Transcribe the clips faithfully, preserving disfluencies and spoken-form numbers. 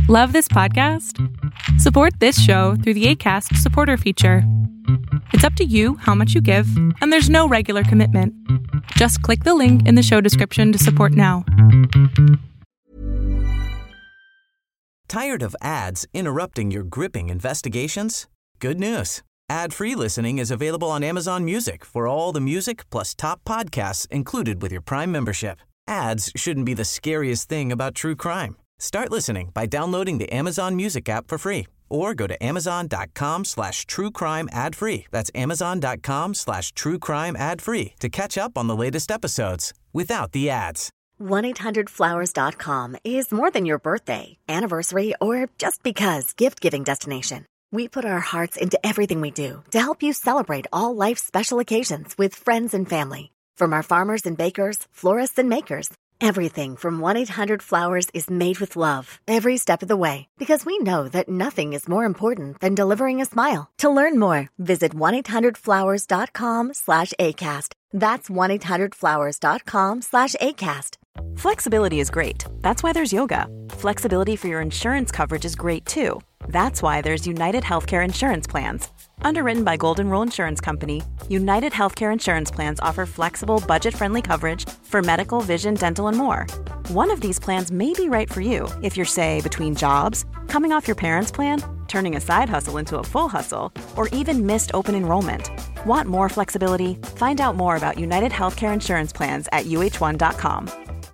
Love this podcast? Support this show through the Acast supporter feature. It's up to you how much you give, and there's no regular commitment. Just click the link in the show description to support now. Tired of ads interrupting your gripping investigations? Good news. Ad-free listening is available on Amazon Music for all the music plus top podcasts included with your Prime membership. Ads shouldn't be the scariest thing about true crime. Start listening by downloading the Amazon Music app for free or go to amazon.com slash true crime ad free. That's amazon.com slash true crime ad free to catch up on the latest episodes without the ads. one eight hundred flowers dot com is more than your birthday, anniversary, or just because gift-giving destination. We put our hearts into everything we do to help you celebrate all life's special occasions with friends and family. From our farmers and bakers, florists and makers, everything from one eight hundred flowers is made with love every step of the way, because we know that nothing is more important than delivering a smile. To learn more, visit one eight hundred flowers dot com slash ACAST. That's one eight hundred flowers dot com slash ACAST. Flexibility is great. That's why there's yoga. Flexibility for your insurance coverage is great too. That's why there's United Healthcare Insurance Plans. Underwritten by Golden Rule Insurance Company, United Healthcare Insurance Plans offer flexible, budget-friendly coverage for medical, vision, dental, and more. One of these plans may be right for you if you're, say, between jobs, coming off your parents' plan, turning a side hustle into a full hustle, or even missed open enrollment. Want more flexibility? Find out more about United Healthcare Insurance Plans at U H one dot com.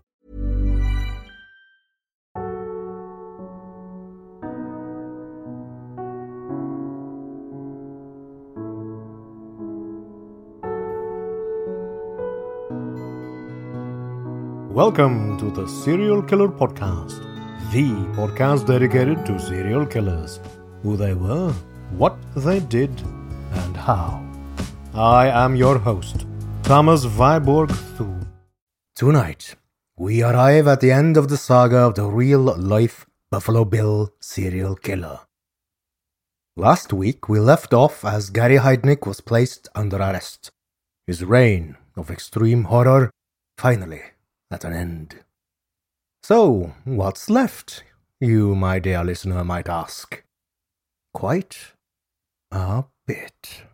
Welcome to the Serial Killer Podcast, the podcast dedicated to serial killers, who they were, what they did, and how. I am your host, Thomas Viborg Thune. Tonight, we arrive at the end of the saga of the real-life Buffalo Bill serial killer. Last week, we left off as Gary Heidnik was placed under arrest. His reign of extreme horror finally at an end. So, what's left, you, my dear listener, might ask? Quite a bit.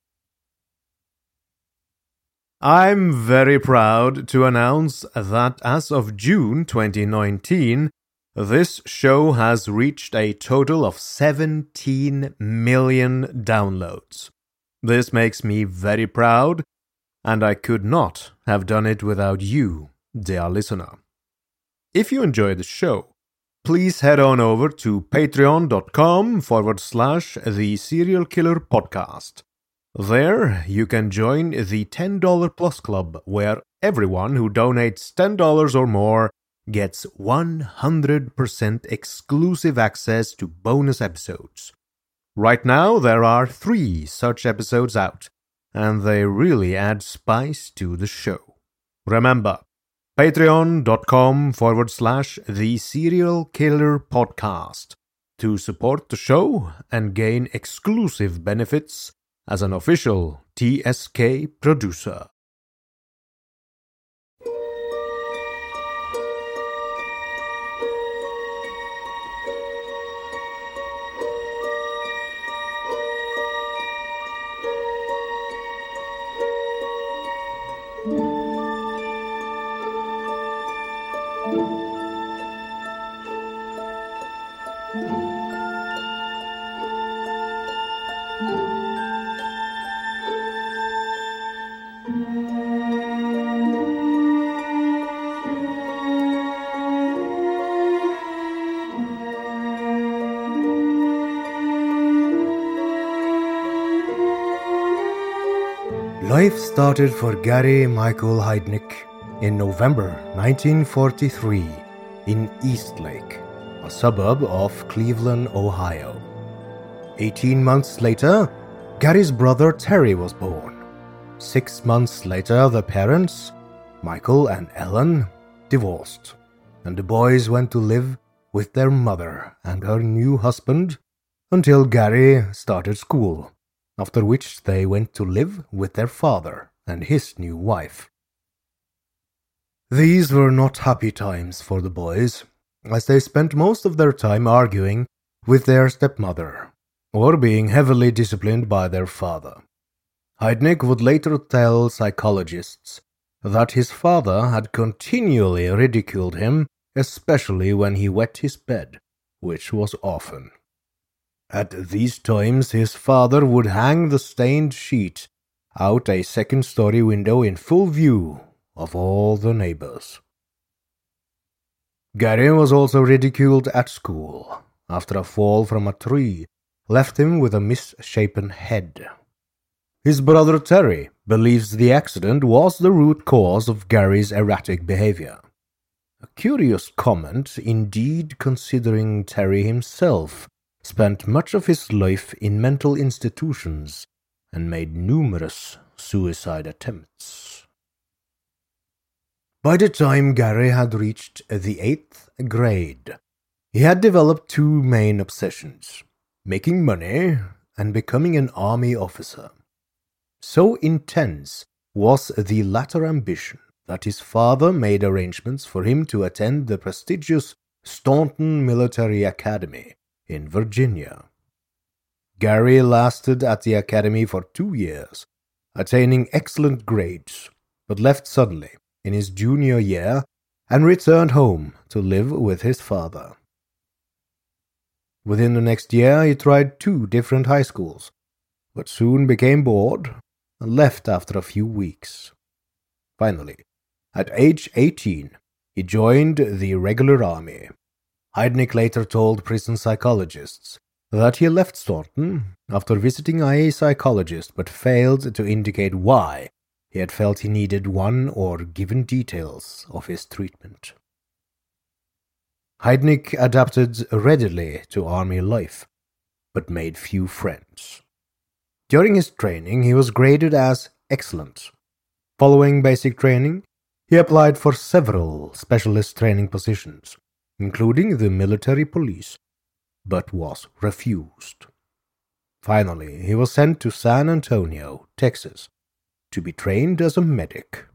I'm very proud to announce that as of June twenty nineteen, this show has reached a total of seventeen million downloads. This makes me very proud, and I could not have done it without you, dear listener. If you enjoy the show, please head on over to patreon.com forward slash the serial killer podcast. There you can join the ten dollars plus club, where everyone who donates ten dollars or more gets one hundred percent exclusive access to bonus episodes. Right now there are three such episodes out, and they really add spice to the show. Remember, patreon.com forward slash the serial killer podcast to support the show and gain exclusive benefits as an official T S K producer. Life started for Gary Michael Heidnik in November nineteen forty-three in Eastlake, a suburb of Cleveland, Ohio. Eighteen months later, Gary's brother Terry was born. Six months later, the parents, Michael and Ellen, divorced, and the boys went to live with their mother and her new husband until Gary started school, after which they went to live with their father and his new wife. These were not happy times for the boys. as they spent most of their time arguing with their stepmother, or being heavily disciplined by their father. Heidnik would later tell psychologists that his father had continually ridiculed him, especially when he wet his bed, which was often. At these times his father would hang the stained sheet out a second-story window in full view of all the neighbors. Gary was also ridiculed at school after a fall from a tree left him with a misshapen head. His brother Terry believes the accident was the root cause of Gary's erratic behavior. A curious comment indeed, considering Terry himself spent much of his life in mental institutions and made numerous suicide attempts. By the time Gary had reached the eighth grade, he had developed two main obsessions: making money and becoming an army officer. So intense was the latter ambition that his father made arrangements for him to attend the prestigious Staunton Military Academy in Virginia. Gary lasted at the academy for two years, attaining excellent grades, but left suddenly in his junior year and returned home to live with his father. Within the next year, he tried two different high schools, but soon became bored and left after a few weeks. Finally, at age eighteen, he joined the regular army. Heidnik later told prison psychologists that he left Staunton after visiting a psychologist but failed to indicate why he had felt he needed one or given details of his treatment. Heidnik adapted readily to army life, but made few friends. During his training, he was graded as excellent. Following basic training, he applied for several specialist training positions, including the military police, but was refused. Finally, he was sent to San Antonio, Texas, to be trained as a medic.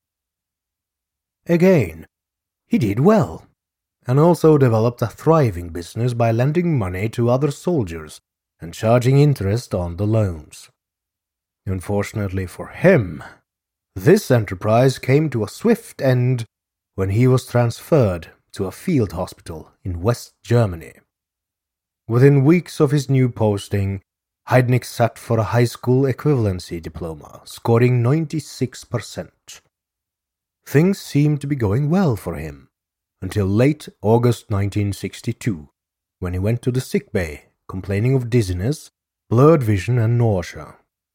Again, he did well, and also developed a thriving business by lending money to other soldiers and charging interest on the loans. Unfortunately for him, this enterprise came to a swift end when he was transferred to a field hospital in West Germany. Within weeks of his new posting, Heidnik sat for a high school equivalency diploma, scoring ninety-six percent. Things seemed to be going well for him, until late August nineteen sixty-two, when he went to the sick bay, complaining of dizziness, blurred vision, and nausea.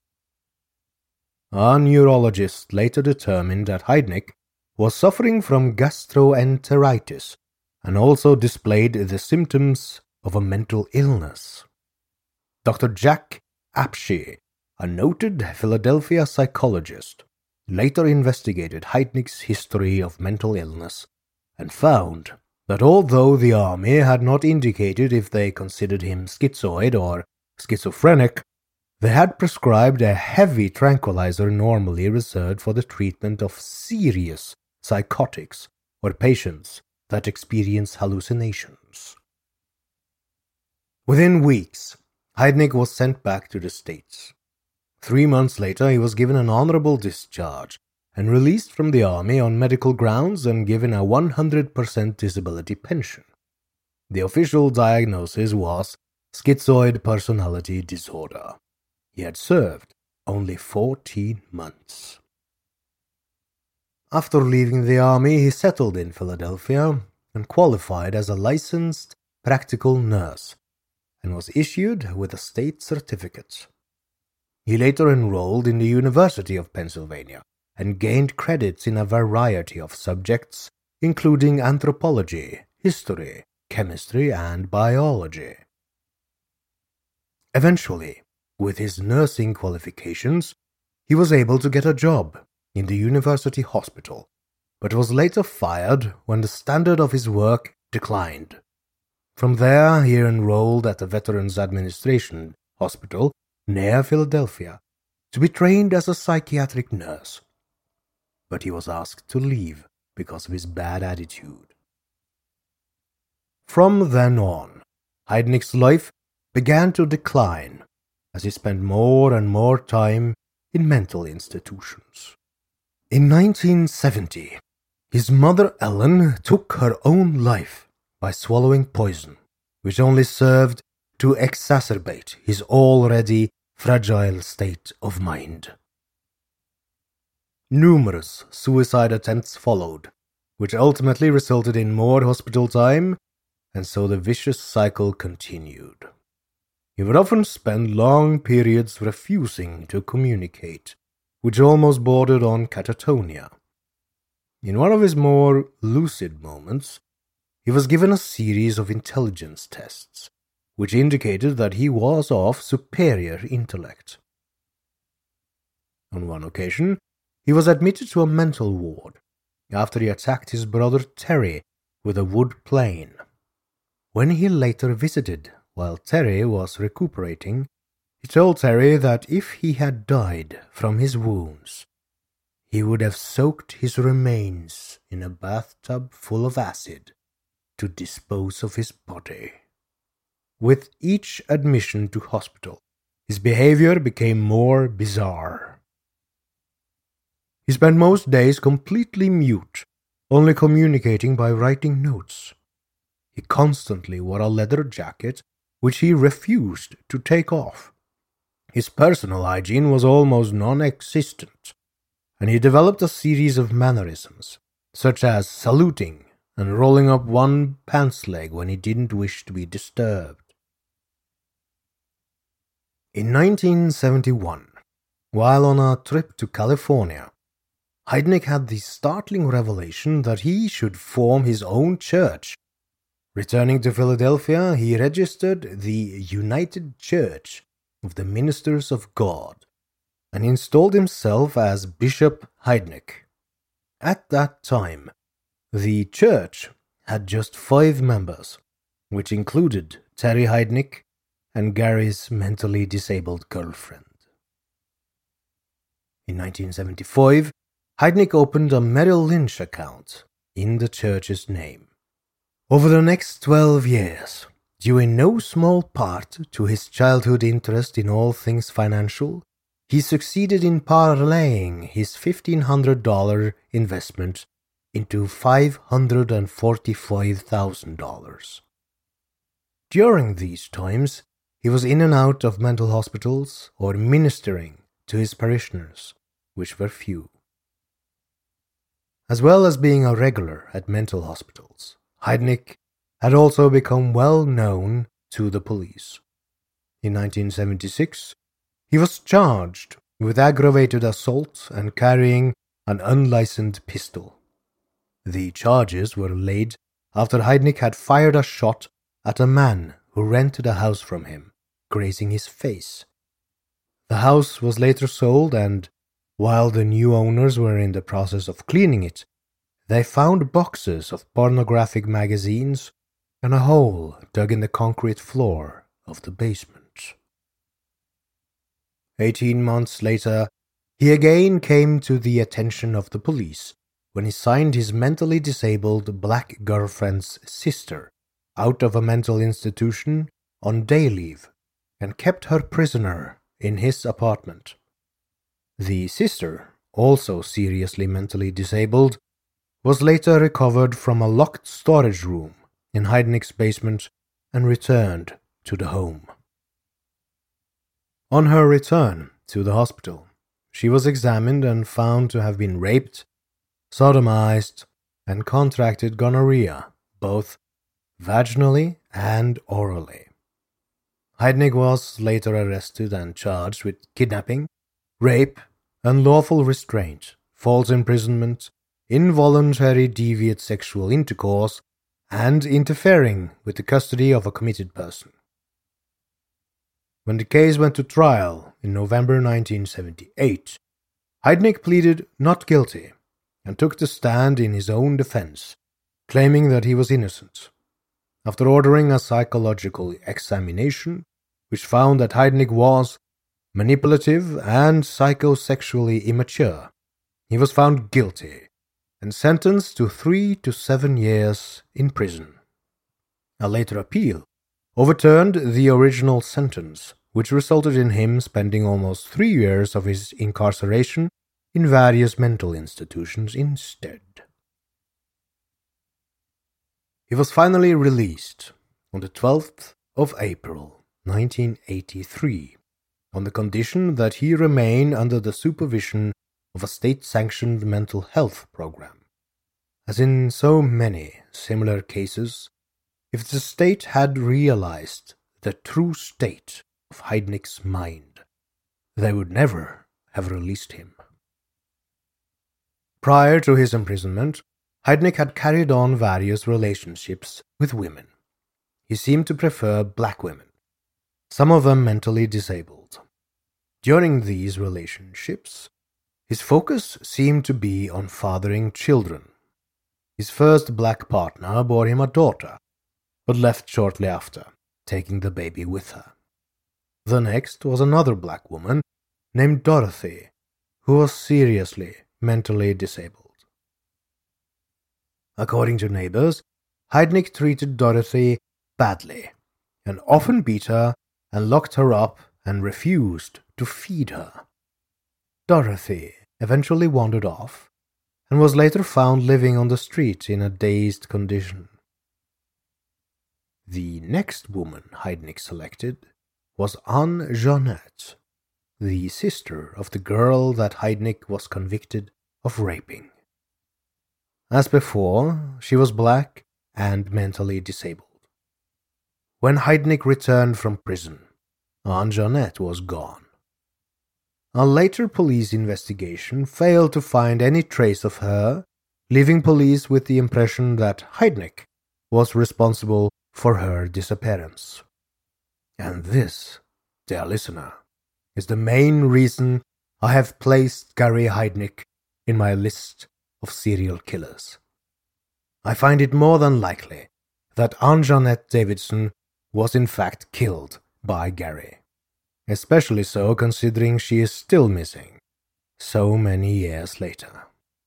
A neurologist later determined that Heidnik was suffering from gastroenteritis and also displayed the symptoms of a mental illness. Doctor Jack Apshey, a noted Philadelphia psychologist, later investigated Heidnik's history of mental illness and found that although the army had not indicated if they considered him schizoid or schizophrenic, they had prescribed a heavy tranquilizer normally reserved for the treatment of serious psychotics or patients that experience hallucinations. Within weeks, Heidnik was sent back to the States. Three months later, he was given an honorable discharge and released from the army on medical grounds and given a one hundred percent disability pension. The official diagnosis was schizoid personality disorder. He had served only fourteen months. After leaving the army, he settled in Philadelphia and qualified as a licensed practical nurse and was issued with a state certificate. He later enrolled in the University of Pennsylvania and gained credits in a variety of subjects, including anthropology, history, chemistry, and biology. Eventually, with his nursing qualifications, he was able to get a job in the university hospital, but was later fired when the standard of his work declined. From there, he enrolled at the Veterans Administration Hospital near Philadelphia to be trained as a psychiatric nurse, but he was asked to leave because of his bad attitude. From then on, Heidnick's life began to decline as he spent more and more time in mental institutions. In nineteen seventy, his mother Ellen took her own life by swallowing poison, which only served to exacerbate his already fragile state of mind. Numerous suicide attempts followed, which ultimately resulted in more hospital time, and so the vicious cycle continued. He would often spend long periods refusing to communicate, which almost bordered on catatonia. In one of his more lucid moments, he was given a series of intelligence tests, which indicated that he was of superior intellect. On one occasion, he was admitted to a mental ward after he attacked his brother Terry with a wood plane. When he later visited while Terry was recuperating, he told Terry that if he had died from his wounds, he would have soaked his remains in a bathtub full of acid to dispose of his body. With each admission to hospital, his behavior became more bizarre. He spent most days completely mute, only communicating by writing notes. He constantly wore a leather jacket, which he refused to take off. His personal hygiene was almost non-existent, and he developed a series of mannerisms, such as saluting and rolling up one pants leg when he didn't wish to be disturbed. In nineteen seventy-one, while on a trip to California, Heidnick had the startling revelation that he should form his own church. Returning to Philadelphia, he registered the United Church of the Ministers of God and installed himself as Bishop Heidnick. At that time, the church had just five members, which included Terry Heidnick and Gary's mentally disabled girlfriend. In nineteen seventy-five, Heidnick opened a Merrill Lynch account in the church's name. Over the next twelve years, due in no small part to his childhood interest in all things financial, he succeeded in parlaying his fifteen hundred dollars investment into five hundred forty-five thousand dollars. During these times, he was in and out of mental hospitals or ministering to his parishioners, which were few. As well as being a regular at mental hospitals, Heidnick had also become well known to the police. In nineteen seventy-six, he was charged with aggravated assault and carrying an unlicensed pistol. The charges were laid after Heidnick had fired a shot at a man who rented a house from him, grazing his face. The house was later sold, and while the new owners were in the process of cleaning it, they found boxes of pornographic magazines and a hole dug in the concrete floor of the basement. Eighteen months later, he again came to the attention of the police when he signed his mentally disabled black girlfriend's sister out of a mental institution on day leave and kept her prisoner in his apartment. The sister, also seriously mentally disabled, was later recovered from a locked storage room in Heidnick's basement and returned to the home. On her return to the hospital, she was examined and found to have been raped, sodomized, and contracted gonorrhea, both vaginally and orally. Heidnick was later arrested and charged with kidnapping, rape, unlawful restraint, false imprisonment, involuntary deviant sexual intercourse, and interfering with the custody of a committed person. When the case went to trial in November nineteen seventy-eight, Heidnick pleaded not guilty and took the stand in his own defense, claiming that he was innocent. After ordering a psychological examination, which found that Heidnick was manipulative and psychosexually immature, he was found guilty and sentenced to three to seven years in prison. A later appeal overturned the original sentence, which resulted in him spending almost three years of his incarceration in various mental institutions instead. He was finally released on the twelfth of April, nineteen eighty-three, on the condition that he remain under the supervision of a state-sanctioned mental health program. As in so many similar cases, if the state had realized the true state of Heidnik's mind, they would never have released him. Prior to his imprisonment, Heidnik had carried on various relationships with women. He seemed to prefer black women, some of them mentally disabled. During these relationships, his focus seemed to be on fathering children. His first black partner bore him a daughter, but left shortly after, taking the baby with her. The next was another black woman named Dorothy, who was seriously mentally disabled. According to neighbors, Heidnik treated Dorothy badly, and often beat her and locked her up and refused to feed her. Dorothy eventually wandered off and was later found living on the street in a dazed condition. The next woman Heidnik selected was Anne Jeanette, the sister of the girl that Heidnik was convicted of raping. As before, she was black and mentally disabled. When Heidnik returned from prison, Anne Jeanette was gone. A later police investigation failed to find any trace of her, leaving police with the impression that Heidnik was responsible for her disappearance. And this, dear listener, is the main reason I have placed Gary Heidnik in my list of serial killers. I find it more than likely that Anne Jeanette Davidson was in fact killed by Gary, especially so considering she is still missing so many years later.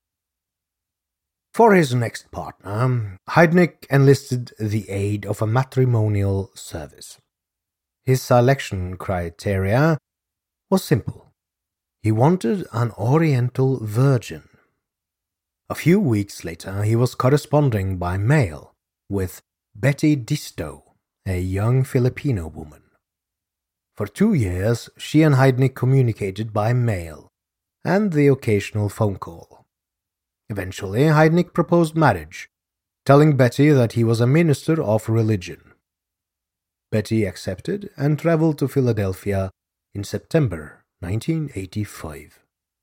For his next partner, Heidnik enlisted the aid of a matrimonial service. His selection criteria was simple. He wanted an Oriental virgin. A few weeks later, he was corresponding by mail with Betty Disto, a young Filipino woman. For two years, she and Heidnik communicated by mail and the occasional phone call. Eventually, Heidnik proposed marriage, telling Betty that he was a minister of religion. Betty accepted and traveled to Philadelphia in September nineteen eighty-five.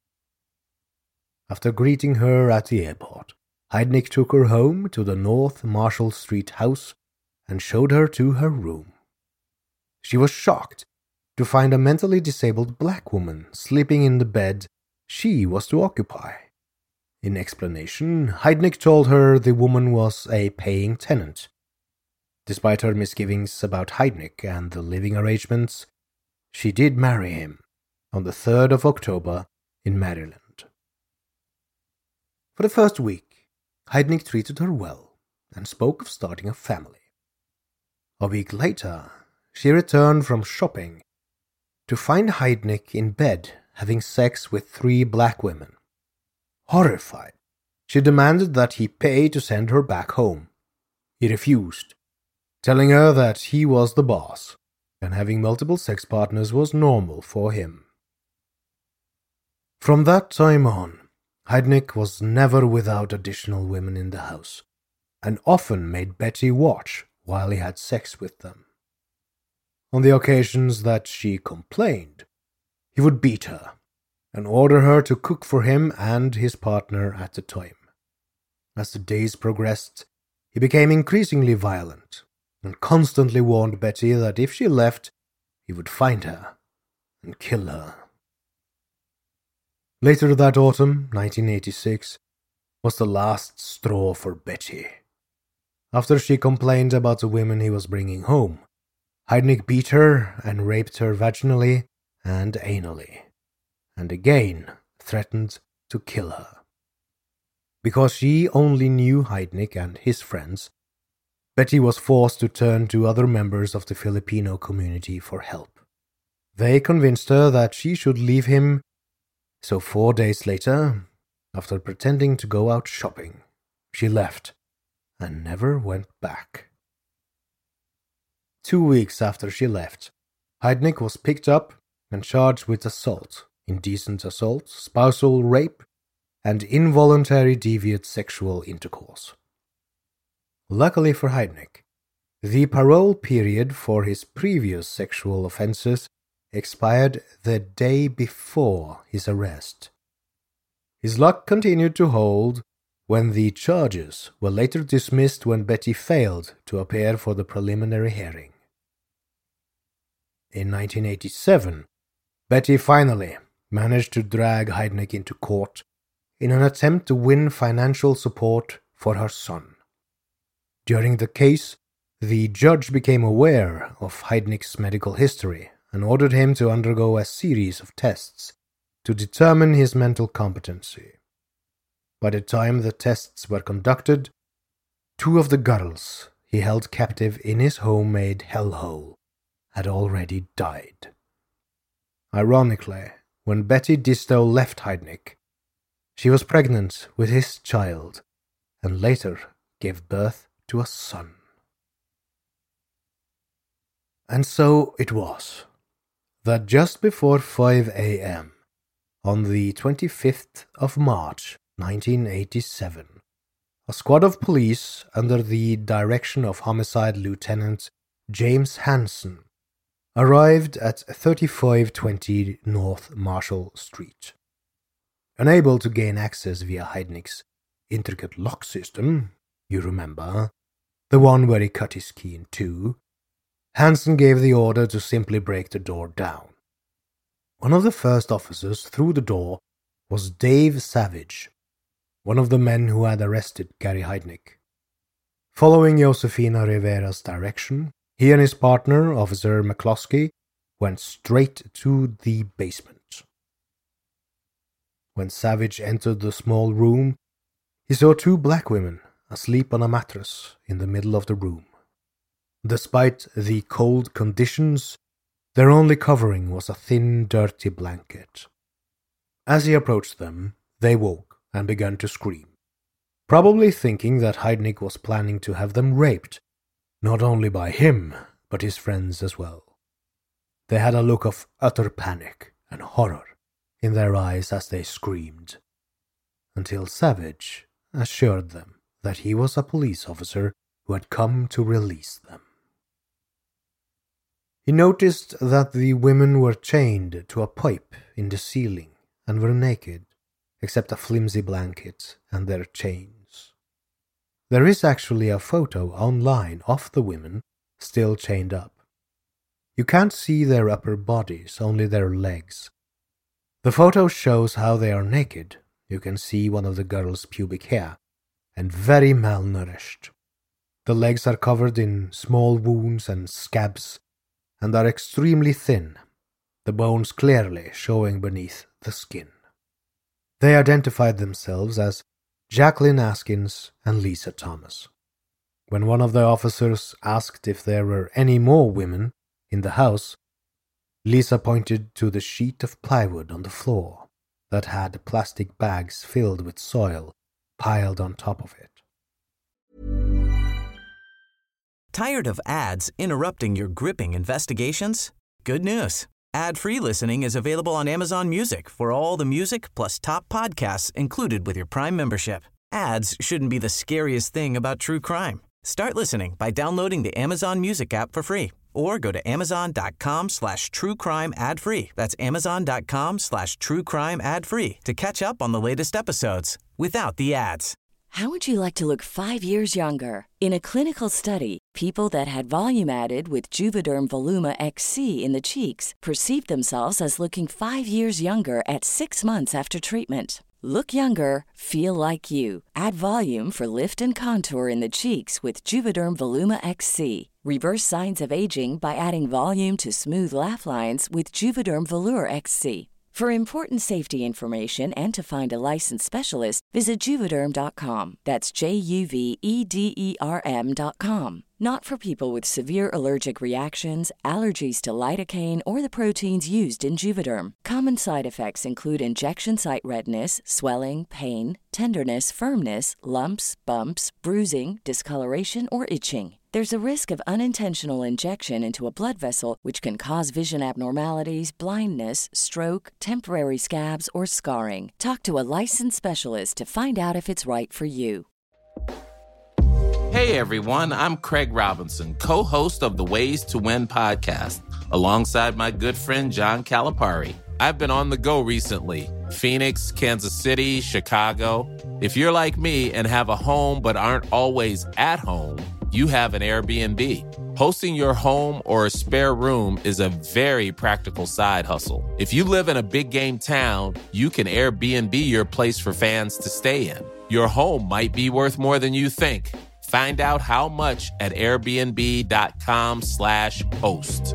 After greeting her at the airport, Heidnik took her home to the North Marshall Street house and showed her to her room. She was shocked to find a mentally disabled black woman sleeping in the bed she was to occupy. In explanation, Heidnik told her the woman was a paying tenant. Despite her misgivings about Heidnik and the living arrangements, she did marry him on the third of October in Maryland. For the first week, Heidnik treated her well and spoke of starting a family. A week later, she returned from shopping to find Heidnik in bed having sex with three black women. Horrified, she demanded that he pay to send her back home. He refused, telling her that he was the boss and having multiple sex partners was normal for him. From that time on, Heidnik was never without additional women in the house, and often made Betty watch while he had sex with them. On the occasions that she complained, he would beat her and order her to cook for him and his partner at the time. As the days progressed, he became increasingly violent and constantly warned Betty that if she left, he would find her and kill her. Later that autumn, nineteen eighty-six, was the last straw for Betty. After she complained about the women he was bringing home, Heidnik beat her and raped her vaginally and anally, and again threatened to kill her. Because she only knew Heidnik and his friends, Betty was forced to turn to other members of the Filipino community for help. They convinced her that she should leave him, so four days later, after pretending to go out shopping, she left and never went back. Two weeks after she left, Heidnik was picked up and charged with assault, indecent assault, spousal rape, and involuntary deviant sexual intercourse. Luckily for Heidnik, the parole period for his previous sexual offenses expired the day before his arrest. His luck continued to hold when the charges were later dismissed when Betty failed to appear for the preliminary hearing. In nineteen eighty-seven, Betty finally managed to drag Heidnik into court in an attempt to win financial support for her son. During the case, the judge became aware of Heidnik's medical history and ordered him to undergo a series of tests to determine his mental competency. By the time the tests were conducted, two of the girls he held captive in his homemade hellhole had already died. Ironically, when Betty Disto left Heidnik, she was pregnant with his child and later gave birth to a son. And so it was that just before five a.m., on the twenty-fifth of March, nineteen eighty-seven, a squad of police under the direction of Homicide Lieutenant James Hansen arrived at thirty-five twenty North Marshall Street. Unable to gain access via Heidnik's intricate lock system, you remember, the one where he cut his key in two, Hansen gave the order to simply break the door down. One of the first officers through the door was Dave Savage, one of the men who had arrested Gary Heidnik. Following Josefina Rivera's direction, he and his partner, Officer McCloskey, went straight to the basement. When Savage entered the small room, he saw two black women asleep on a mattress in the middle of the room. Despite the cold conditions, their only covering was a thin, dirty blanket. As he approached them, they woke and began to scream, probably thinking that Heidnik was planning to have them raped, not only by him, but his friends as well. They had a look of utter panic and horror in their eyes as they screamed, until Savage assured them that he was a police officer who had come to release them. He noticed that the women were chained to a pipe in the ceiling and were naked, except a flimsy blanket and their chains. There is actually a photo online of the women still chained up. You can't see their upper bodies, only their legs. The photo shows how they are naked. You can see one of the girls' pubic hair, and very malnourished. The legs are covered in small wounds and scabs, and are extremely thin, the bones clearly showing beneath the skin. They identified themselves as Jacqueline Askins and Lisa Thomas. When one of the officers asked if there were any more women in the house, Lisa pointed to the sheet of plywood on the floor that had plastic bags filled with soil piled on top of it. Tired of ads interrupting your gripping investigations? Good news. Ad-free listening is available on Amazon Music for all the music plus top podcasts included with your Prime membership. Ads shouldn't be the scariest thing about true crime. Start listening by downloading the Amazon Music app for free or go to amazon.com slash true crime ad free. That's amazon.com slash true crime ad free to catch up on the latest episodes without the ads. How would you like to look five years younger? In a clinical study, people that had volume added with Juvederm Voluma X C in the cheeks perceived themselves as looking five years younger at six months after treatment. Look younger, feel like you. Add volume for lift and contour in the cheeks with Juvederm Voluma X C. Reverse signs of aging by adding volume to smooth laugh lines with Juvederm Volure X C. For important safety information and to find a licensed specialist, visit Juvederm dot com. That's J U V E D E R M dot com. Not for people with severe allergic reactions, allergies to lidocaine, or the proteins used in Juvederm. Common side effects include injection site redness, swelling, pain, tenderness, firmness, lumps, bumps, bruising, discoloration, or itching. There's a risk of unintentional injection into a blood vessel, which can cause vision abnormalities, blindness, stroke, temporary scabs, or scarring. Talk to a licensed specialist to find out if it's right for you. Hey everyone, I'm Craig Robinson, co-host of the Ways to Win podcast, alongside my good friend John Calipari. I've been on the go recently. Phoenix, Kansas City, Chicago. If you're like me and have a home but aren't always at home, you have an Airbnb. Hosting your home or a spare room is a very practical side hustle. If you live in a big game town, you can Airbnb your place for fans to stay in. Your home might be worth more than you think. Find out how much at airbnb.com slash host.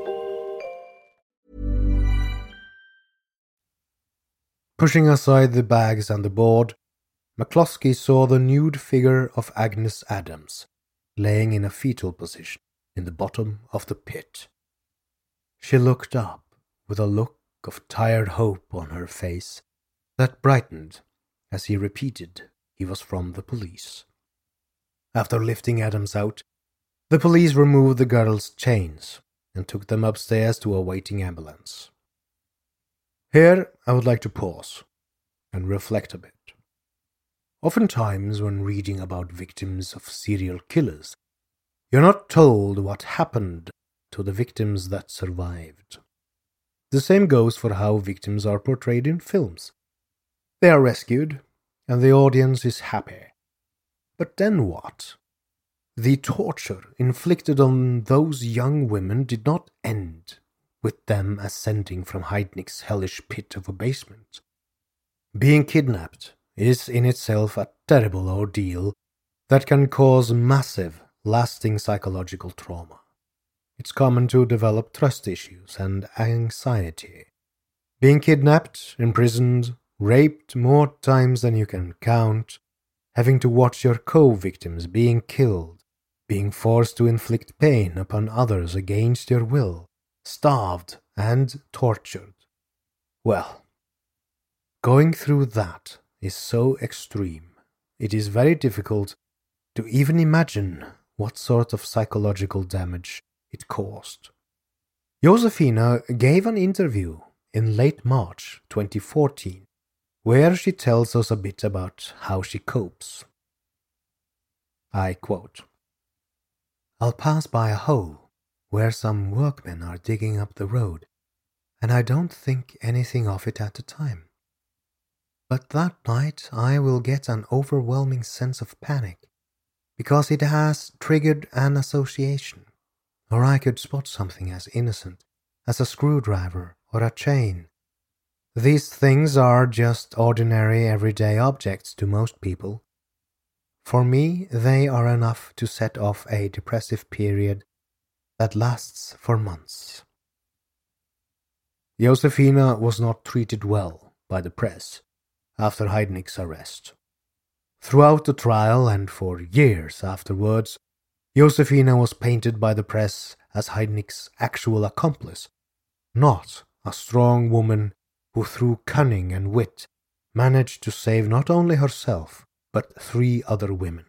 Pushing aside the bags and the board, McCloskey saw the nude figure of Agnes Adams, laying in a fetal position in the bottom of the pit. She looked up with a look of tired hope on her face that brightened as he repeated he was from the police. After lifting Adams out, the police removed the girl's chains and took them upstairs to a waiting ambulance. Here I would like to pause and reflect a bit. Oftentimes when reading about victims of serial killers, you're not told what happened to the victims that survived. The same goes for how victims are portrayed in films. They are rescued, and the audience is happy. But then what? The torture inflicted on those young women did not end with them ascending from Heidnick's hellish pit of a basement. Being kidnapped is in itself a terrible ordeal that can cause massive, lasting psychological trauma. It's common to develop trust issues and anxiety. Being kidnapped, imprisoned, raped more times than you can count, having to watch your co-victims being killed, being forced to inflict pain upon others against your will, starved and tortured. Well, going through that is so extreme, it is very difficult to even imagine what sort of psychological damage it caused. Josefina gave an interview in late March twenty fourteen, where she tells us a bit about how she copes. I quote, "I'll pass by a hole where some workmen are digging up the road, and I don't think anything of it at the time. But that night I will get an overwhelming sense of panic, because it has triggered an association, or I could spot something as innocent as a screwdriver or a chain. These things are just ordinary everyday objects to most people. For me, they are enough to set off a depressive period that lasts for months." Josefina was not treated well by the press after Heidnick's arrest. Throughout the trial and for years afterwards, Josefina was painted by the press as Heidnick's actual accomplice, not a strong woman who through cunning and wit managed to save not only herself, but three other women.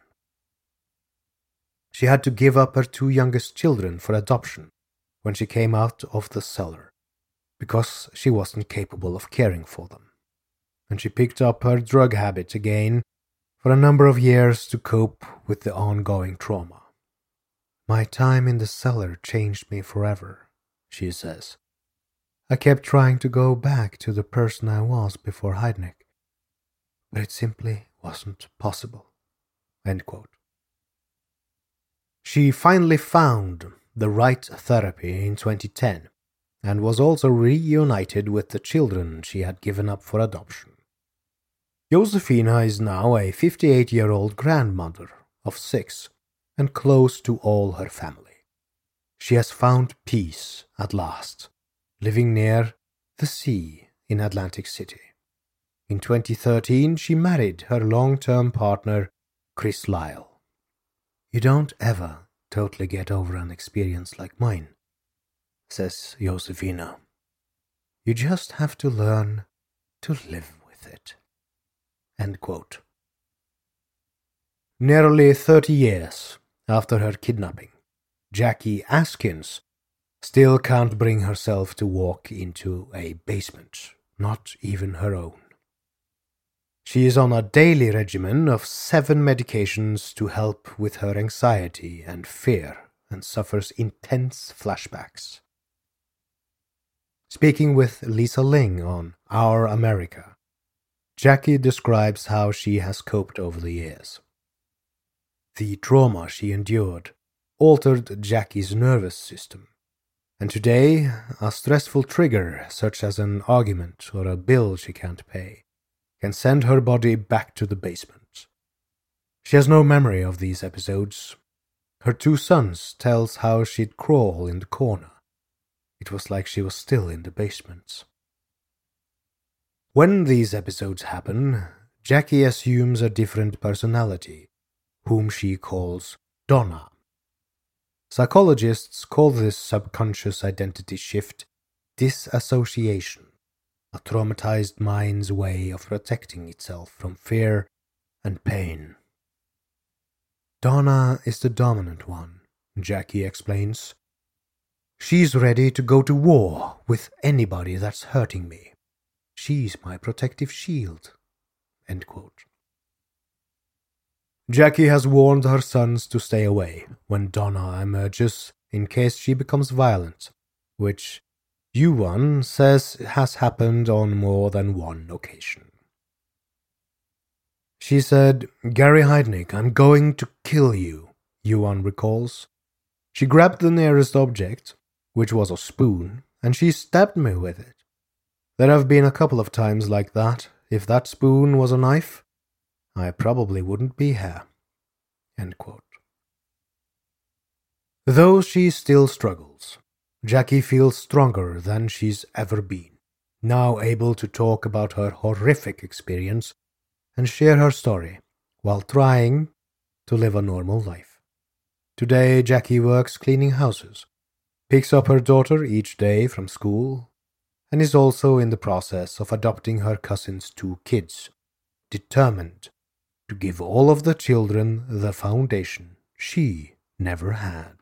She had to give up her two youngest children for adoption when she came out of the cellar, because she wasn't capable of caring for them. And she picked up her drug habit again for a number of years to cope with the ongoing trauma. "My time in the cellar changed me forever," she says. "I kept trying to go back to the person I was before Heidnick, but it simply wasn't possible." End quote. She finally found the right therapy in twenty ten and was also reunited with the children she had given up for adoption. Josefina is now a fifty-eight-year-old grandmother of six and close to all her family. She has found peace at last, living near the sea in Atlantic City. In twenty thirteen, she married her long-term partner, Chris Lyle. You don't ever totally get over an experience like mine, says Josefina. You just have to learn to live with it. End quote. Nearly thirty years after her kidnapping, Jackie Askins still can't bring herself to walk into a basement, not even her own. She is on a daily regimen of seven medications to help with her anxiety and fear and suffers intense flashbacks. Speaking with Lisa Ling on Our America, Jackie describes how she has coped over the years. The trauma she endured altered Jackie's nervous system, and today a stressful trigger such as an argument or a bill she can't pay can send her body back to the basement. She has no memory of these episodes. Her two sons tells how she'd crawl in the corner. It was like she was still in the basement. When these episodes happen, Jackie assumes a different personality, whom she calls Donna. Psychologists call this subconscious identity shift disassociation, a traumatized mind's way of protecting itself from fear and pain. Donna is the dominant one, Jackie explains. She's ready to go to war with anybody that's hurting me. She's my protective shield. End quote. Jackie has warned her sons to stay away when Donna emerges in case she becomes violent, which Yuan says has happened on more than one occasion. She said, Gary Heidnik, I'm going to kill you, Yuan recalls. She grabbed the nearest object, which was a spoon, and she stabbed me with it. There have been a couple of times like that. If that spoon was a knife, I probably wouldn't be here. End quote. Though she still struggles, Jackie feels stronger than she's ever been, now able to talk about her horrific experience and share her story while trying to live a normal life. Today, Jackie works cleaning houses, picks up her daughter each day from school, and is also in the process of adopting her cousin's two kids, determined to give all of the children the foundation she never had.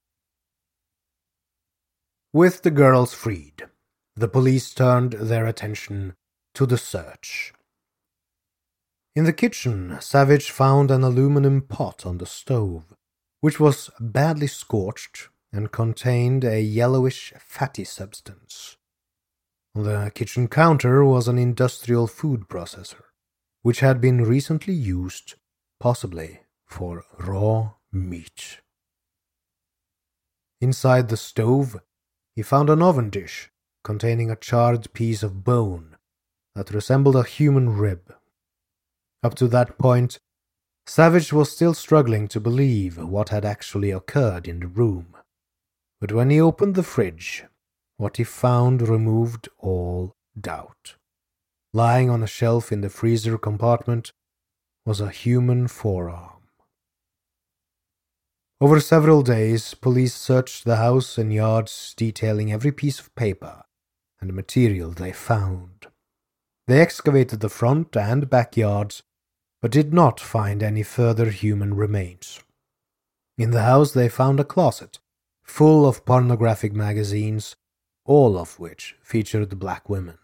With the girls freed, the police turned their attention to the search. In the kitchen, Savage found an aluminum pot on the stove, which was badly scorched and contained a yellowish fatty substance. On the kitchen counter was an industrial food processor, which had been recently used, possibly for raw meat. Inside the stove, he found an oven dish containing a charred piece of bone that resembled a human rib. Up to that point, Savage was still struggling to believe what had actually occurred in the room. But when he opened the fridge, what he found removed all doubt. Lying on a shelf in the freezer compartment was a human forearm. Over several days, police searched the house and yards, detailing every piece of paper and material they found. They excavated the front and backyards, but did not find any further human remains. In the house they found a closet full of pornographic magazines, all of which featured black women.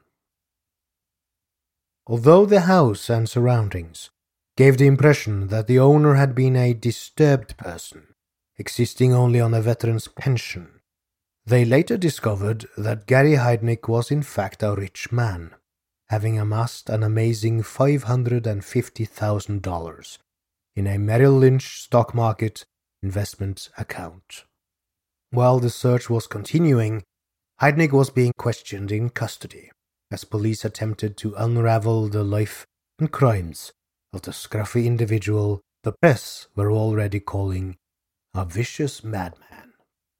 Although the house and surroundings gave the impression that the owner had been a disturbed person, existing only on a veteran's pension, they later discovered that Gary Heidnik was in fact a rich man, having amassed an amazing five hundred fifty thousand dollars in a Merrill Lynch stock market investment account. While the search was continuing, Heidnik was being questioned in custody as police attempted to unravel the life and crimes of the scruffy individual the press were already calling a vicious madman.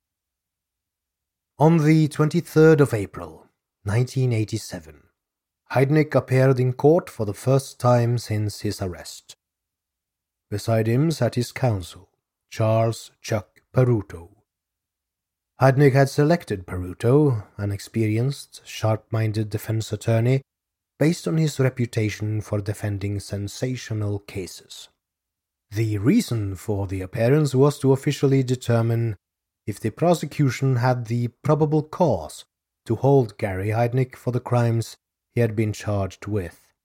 On the twenty-third of April, nineteen eighty-seven, Heidnik appeared in court for the first time since his arrest. Beside him sat his counsel, Charles Chuck Peruto. Heidnik had selected Peruto, an experienced, sharp-minded defense attorney, based on his reputation for defending sensational cases. The reason for the appearance was to officially determine if the prosecution had the probable cause to hold Gary Heidnik for the crimes he had been charged with.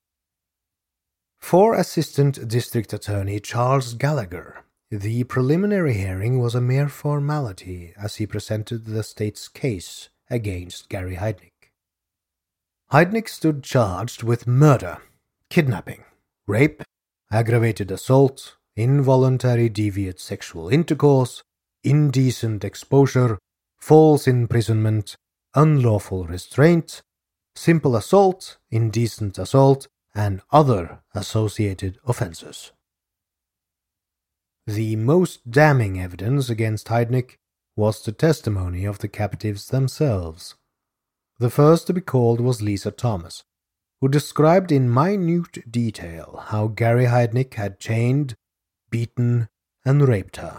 For Assistant District Attorney Charles Gallagher, the preliminary hearing was a mere formality as he presented the state's case against Gary Heidnik. Heidnik stood charged with murder, kidnapping, rape, aggravated assault, involuntary deviant sexual intercourse, indecent exposure, false imprisonment, unlawful restraint, simple assault, indecent assault, and other associated offences. The most damning evidence against Heidnik was the testimony of the captives themselves. The first to be called was Lisa Thomas, who described in minute detail how Gary Heidnik had chained, beaten, and raped her.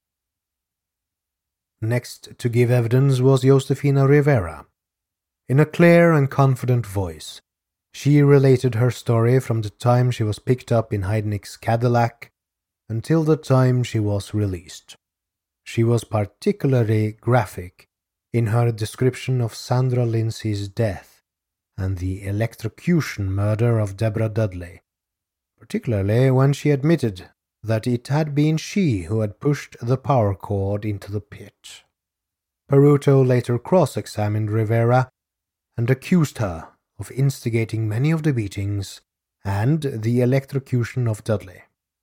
Next to give evidence was Josefina Rivera. In a clear and confident voice, she related her story from the time she was picked up in Heidnik's Cadillac until the time she was released. She was particularly graphic in her description of Sandra Lindsay's death and the electrocution murder of Deborah Dudley, particularly when she admitted that it had been she who had pushed the power cord into the pit. Peruto later cross-examined Rivera and accused her of instigating many of the beatings and the electrocution of Dudley.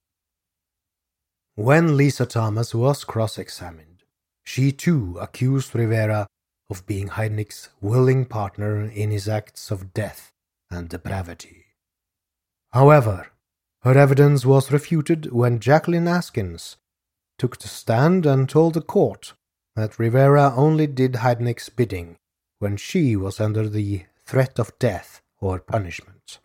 When Lisa Thomas was cross-examined, she too accused Rivera of being Heidnik's willing partner in his acts of death and depravity. However, her evidence was refuted when Jacqueline Askins took the stand and told the court that Rivera only did Heidnik's bidding when she was under the threat of death or punishment.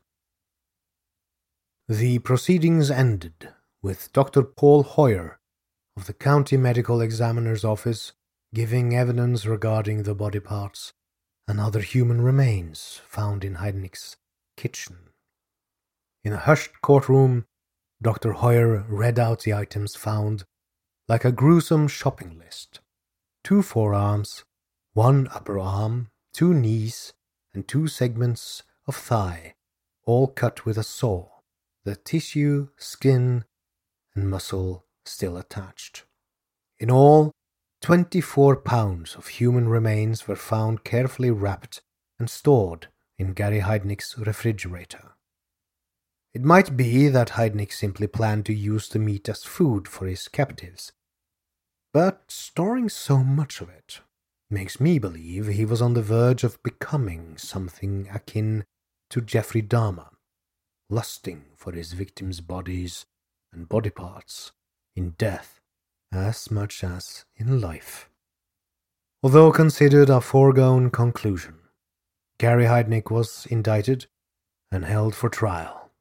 The proceedings ended with Doctor Paul Hoyer of the County Medical Examiner's Office giving evidence regarding the body parts and other human remains found in Heidnik's kitchen. In a hushed courtroom, Doctor Hoyer read out the items found like a gruesome shopping list. Two forearms, one upper arm, two knees, and two segments of thigh, all cut with a saw, the tissue, skin, and muscle still attached. In all, twenty-four pounds of human remains were found carefully wrapped and stored in Gary Heidnik's refrigerator. It might be that Heidnik simply planned to use the meat as food for his captives, but storing so much of it makes me believe he was on the verge of becoming something akin to Jeffrey Dahmer, lusting for his victims' bodies and body parts in death as much as in life. Although considered a foregone conclusion, Gary Heidnik was indicted and held for trial.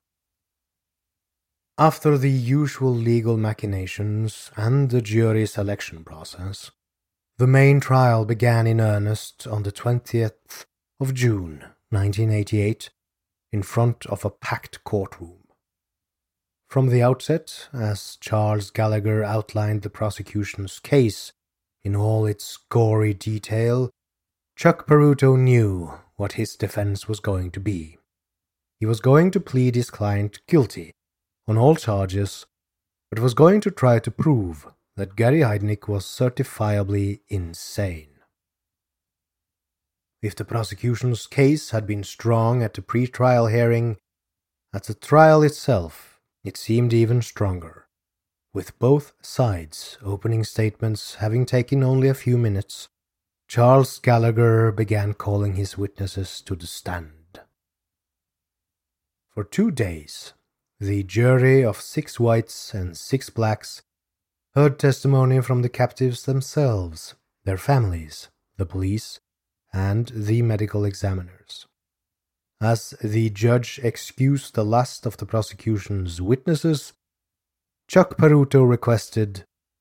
After the usual legal machinations and the jury selection process, the main trial began in earnest on the twentieth of June, nineteen eighty-eight, in front of a packed courtroom. From the outset, as Charles Gallagher outlined the prosecution's case in all its gory detail, Chuck Peruto knew what his defense was going to be. He was going to plead his client guilty on all charges, but was going to try to prove that Gary Heidnik was certifiably insane. If the prosecution's case had been strong at the pre-trial hearing, at the trial itself it seemed even stronger, with both sides' opening statements having taken only a few minutes. Charles Gallagher began calling his witnesses to the stand. For two days, the jury of six whites and six blacks heard testimony from the captives themselves, their families, the police, and the medical examiners. As the judge excused the last of the prosecution's witnesses, Chuck Peruto requested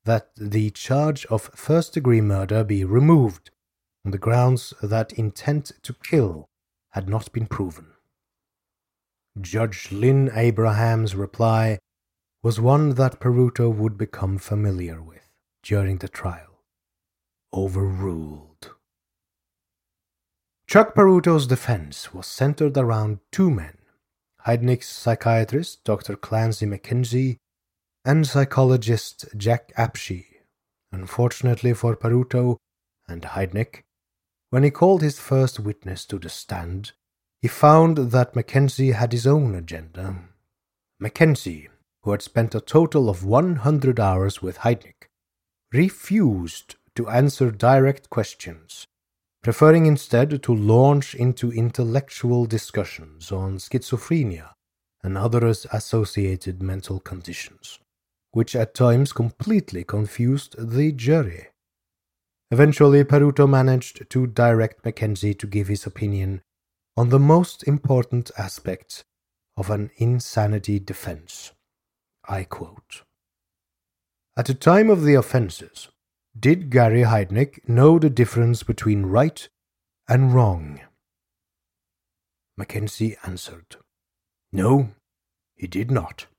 that the charge of first-degree murder be removed on the grounds that intent to kill had not been proven. Judge Lynn Abraham's reply was one that Peruto would become familiar with during the trial. Overruled. Chuck Peruto's defense was centered around two men, Heidnick's psychiatrist, Doctor Clancy McKenzie, and psychologist Jack Apshey. Unfortunately for Peruto and Heidnick, when he called his first witness to the stand, he found that McKenzie had his own agenda. McKenzie, who had spent a total of one hundred hours with Heidnick, refused to answer direct questions, preferring instead to launch into intellectual discussions on schizophrenia and other associated mental conditions, which at times completely confused the jury. Eventually, Peruto managed to direct McKenzie to give his opinion on the most important aspects of an insanity defense. I quote, "At the time of the offenses, did Gary Heidnick know the difference between right and wrong?" McKenzie answered, "No, he did not."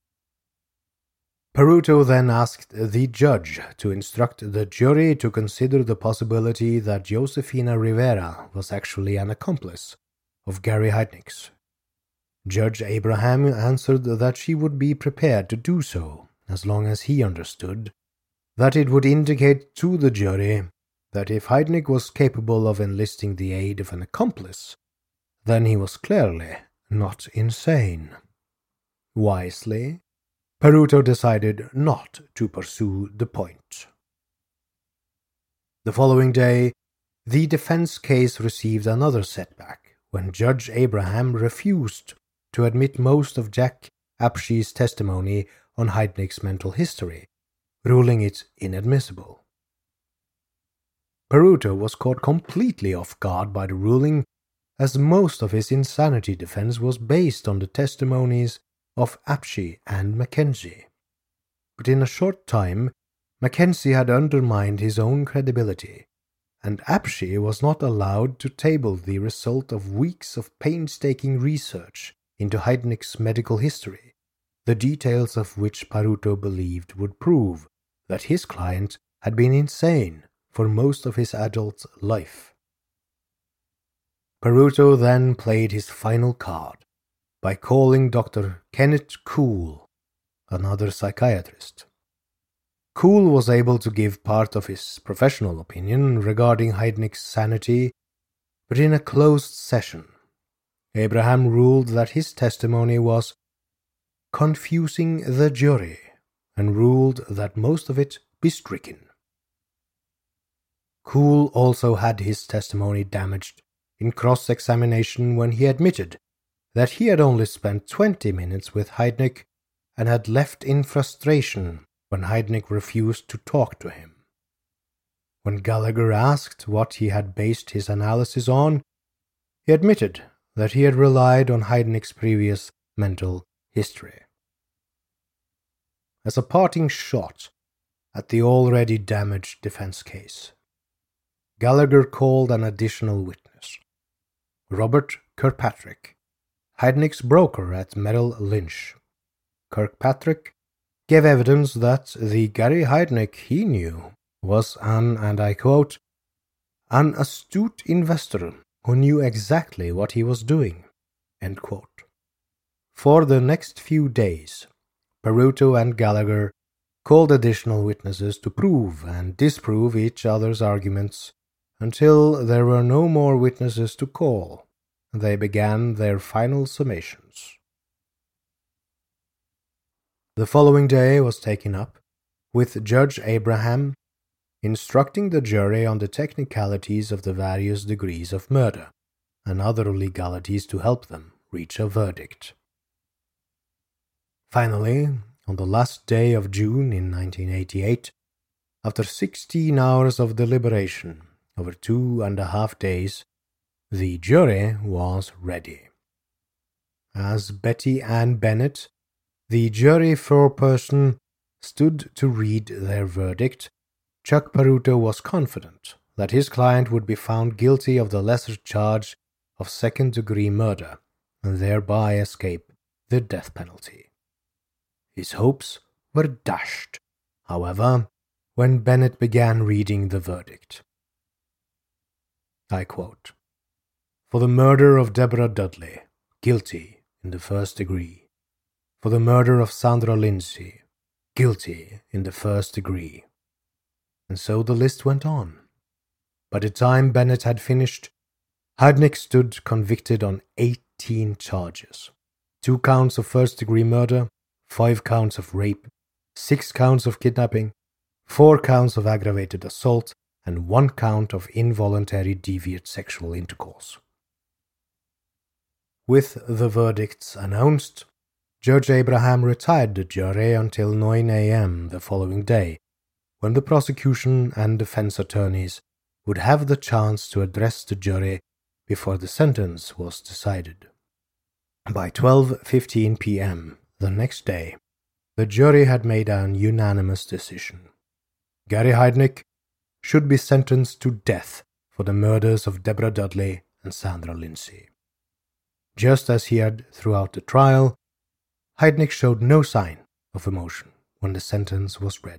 Peruto then asked the judge to instruct the jury to consider the possibility that Josefina Rivera was actually an accomplice of Gary Heidnick's. Judge Abraham answered that she would be prepared to do so, as long as he understood that it would indicate to the jury that if Heidnick was capable of enlisting the aid of an accomplice, then he was clearly not insane. Wisely, Peruto decided not to pursue the point. The following day, the defense case received another setback when Judge Abraham refused to admit most of Jack Apshey's testimony on Heidnick's mental history, ruling it inadmissible. Peruto was caught completely off guard by the ruling, as most of his insanity defense was based on the testimonies of Apshey and McKenzie. But in a short time, McKenzie had undermined his own credibility, and Apshey was not allowed to table the result of weeks of painstaking research into Heidnick's medical history, the details of which Peruto believed would prove that his client had been insane for most of his adult life. Peruto then played his final card by calling Doctor Kenneth Kuhl, another psychiatrist. Kuhl was able to give part of his professional opinion regarding Heidnick's sanity, but in a closed session, Abraham ruled that his testimony was confusing the jury and ruled that most of it be stricken. Kuhl also had his testimony damaged in cross-examination when he admitted that he had only spent twenty minutes with Heidnick and had left in frustration when Heidnick refused to talk to him. When Gallagher asked what he had based his analysis on, he admitted that he had relied on Heidnick's previous mental history. As a parting shot at the already damaged defense case, Gallagher called an additional witness, Robert Kirkpatrick, Heidnick's broker at Merrill Lynch. Kirkpatrick gave evidence that the Gary Heidnick he knew was an, and I quote, an astute investor who knew exactly what he was doing, end quote. For the next few days, Peruto and Gallagher called additional witnesses to prove and disprove each other's arguments until there were no more witnesses to call. They began their final summations. The following day was taken up with Judge Abraham instructing the jury on the technicalities of the various degrees of murder and other legalities to help them reach a verdict. Finally, on the last day of June in nineteen eighty-eight, after sixteen hours of deliberation over two and a half days, the jury was ready. As Betty Ann Bennett, the jury foreperson, stood to read their verdict, Chuck Peruto was confident that his client would be found guilty of the lesser charge of second-degree murder and thereby escape the death penalty. His hopes were dashed, however, when Bennett began reading the verdict. I quote, "For the murder of Deborah Dudley, guilty in the first degree. For the murder of Sandra Lindsay, guilty in the first degree." And so the list went on. By the time Bennett had finished, Heidnik stood convicted on eighteen charges. Two counts of first-degree murder, five counts of rape, six counts of kidnapping, four counts of aggravated assault, and one count of involuntary deviant sexual intercourse. With the verdicts announced, Judge Abraham retired the jury until nine a.m. the following day, when the prosecution and defense attorneys would have the chance to address the jury before the sentence was decided. By twelve fifteen p.m. the next day, the jury had made an unanimous decision. Gary Heidnik should be sentenced to death for the murders of Deborah Dudley and Sandra Lindsay. Just as he had throughout the trial, Heidnik showed no sign of emotion when the sentence was read.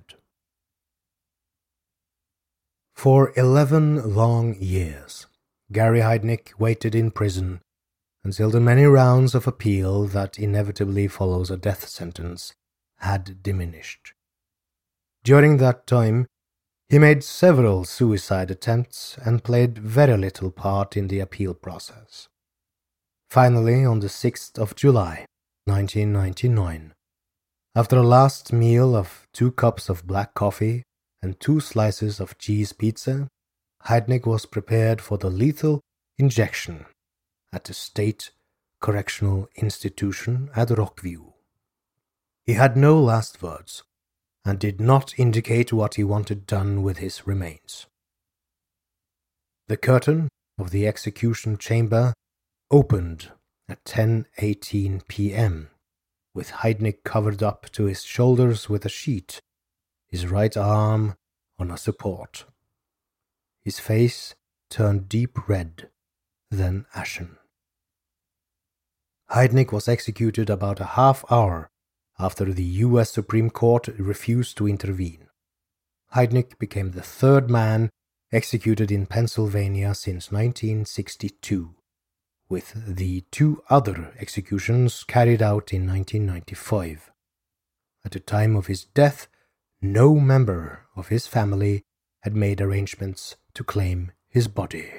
For eleven long years, Gary Heidnik waited in prison until the many rounds of appeal that inevitably follows a death sentence had diminished. During that time, he made several suicide attempts and played very little part in the appeal process. Finally, on the sixth of July, nineteen ninety-nine, after a last meal of two cups of black coffee and two slices of cheese pizza, Heidnik was prepared for the lethal injection at the State Correctional Institution at Rockview. He had no last words and did not indicate what he wanted done with his remains. The curtain of the execution chamber opened at ten eighteen p.m., with Heidnik covered up to his shoulders with a sheet, his right arm on a support. His face turned deep red, then ashen. Heidnik was executed about a half hour after the U S Supreme Court refused to intervene. Heidnik became the third man executed in Pennsylvania since nineteen sixty-two, with the two other executions carried out in nineteen ninety-five. At the time of his death, no member of his family had made arrangements to claim his body.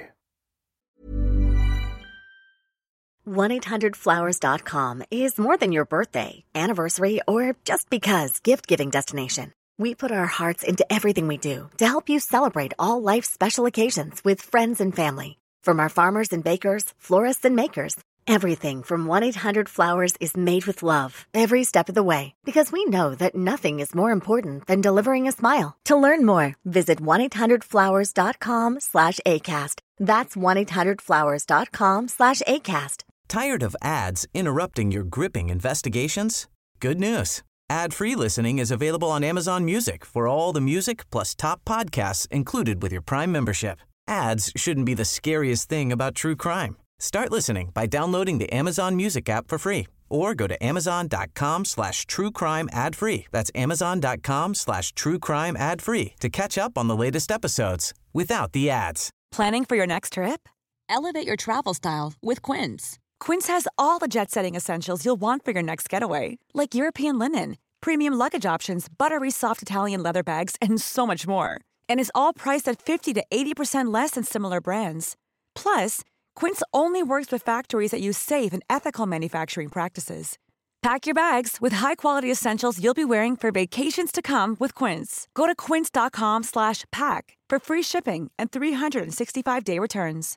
one eight hundred flowers dot com is more than your birthday, anniversary, or just because gift-giving destination. We put our hearts into everything we do to help you celebrate all life's special occasions with friends and family. From our farmers and bakers, florists and makers, everything from one eight hundred flowers is made with love every step of the way, because we know that nothing is more important than delivering a smile. To learn more, visit one eight hundred flowers dot com slash ACAST. That's one eight hundred flowers dot com slash ACAST. Tired of ads interrupting your gripping investigations? Good news. Ad-free listening is available on Amazon Music for all the music plus top podcasts included with your Prime membership. Ads shouldn't be the scariest thing about true crime. Start listening by downloading the Amazon Music app for free or go to amazon.com slash true crime ad free. That's amazon.com slash true crime ad free to catch up on the latest episodes without the ads. Planning for your next trip? Elevate your travel style with Quince. Quince has all the jet-setting essentials you'll want for your next getaway, like European linen, premium luggage options, buttery soft Italian leather bags, and so much more. And is all priced at fifty to eighty percent less than similar brands. Plus, Quince only works with factories that use safe and ethical manufacturing practices. Pack your bags with high-quality essentials you'll be wearing for vacations to come with Quince. Go to quince.com slash pack for free shipping and three sixty-five day returns.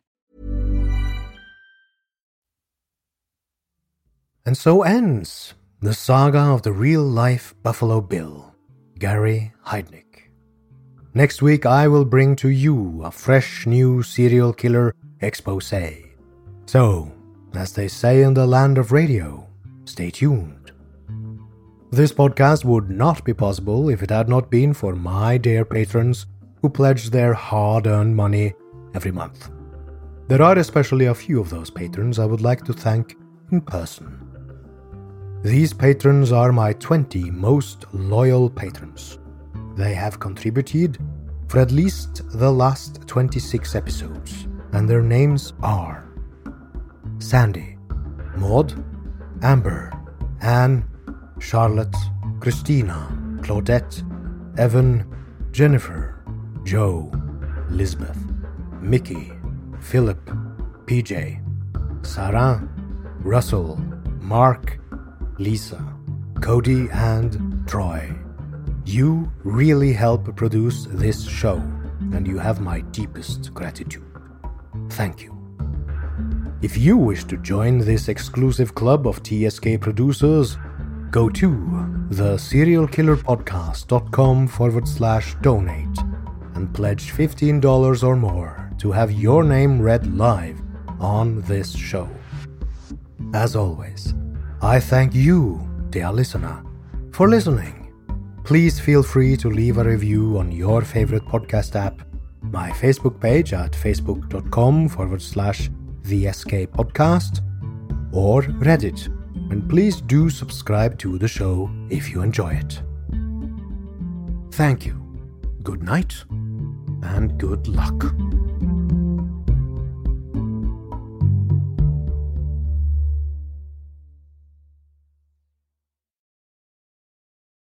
And so ends the saga of the real-life Buffalo Bill, Gary Heidnik. Next week I will bring to you a fresh new serial killer expose. So, as they say in the land of radio, stay tuned. This podcast would not be possible if it had not been for my dear patrons who pledge their hard-earned money every month. There are especially a few of those patrons I would like to thank in person. These patrons are my twenty most loyal patrons. They have contributed for at least the last twenty-six episodes, and their names are Sandy, Maud, Amber, Anne, Charlotte, Christina, Claudette, Evan, Jennifer, Joe, Lisbeth, Mickey, Philip, P J, Sarah, Russell, Mark, Lisa, Cody, and Troy. You really help produce this show, and you have my deepest gratitude. Thank you. If you wish to join this exclusive club of T S K producers, go to the serial killer podcast dot com forward slash donate and pledge fifteen dollars or more to have your name read live on this show. As always, I thank you, dear listener, for listening. Please feel free to leave a review on your favorite podcast app, my Facebook page at facebook dot com forward slash the S K podcast, or Reddit. And please do subscribe to the show if you enjoy it. Thank you. Good night and good luck.